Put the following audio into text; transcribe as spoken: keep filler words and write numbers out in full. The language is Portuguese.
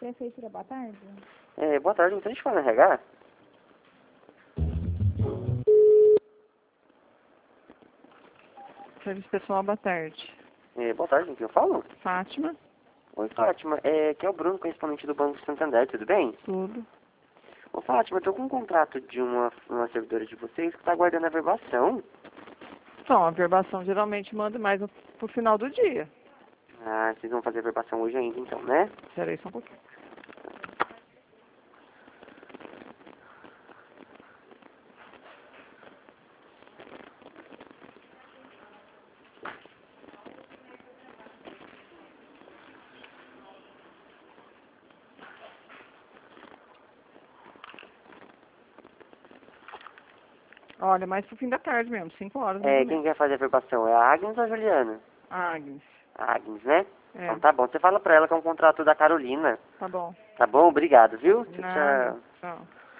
Prefeitura, boa tarde. É, boa tarde, então a gente fala no R H? Serviço pessoal, boa tarde. É, boa tarde, com quem eu falo? Fátima, Oi, Fátima. É, que é o Bruno, correspondente do Banco Santander, tudo bem? tudo. Ô, Fátima, eu tô com um contrato de uma, uma servidora de vocês que tá aguardando a verbação. Então, a verbação geralmente manda mais no, pro final do dia. Ah, vocês vão fazer a verbação hoje ainda, então, né? Espera aí só um pouquinho. Olha, mais pro fim da tarde mesmo, cinco horas mais É, ou quem menos. quer fazer a verbação? É a Agnes ou a Juliana? Agnes. A Agnes, né? É, Então tá bom. Você fala pra ela que é um contrato da Carolina. tá bom. Tá bom? Obrigado, viu? Tchau, Nada. tchau. Tchau.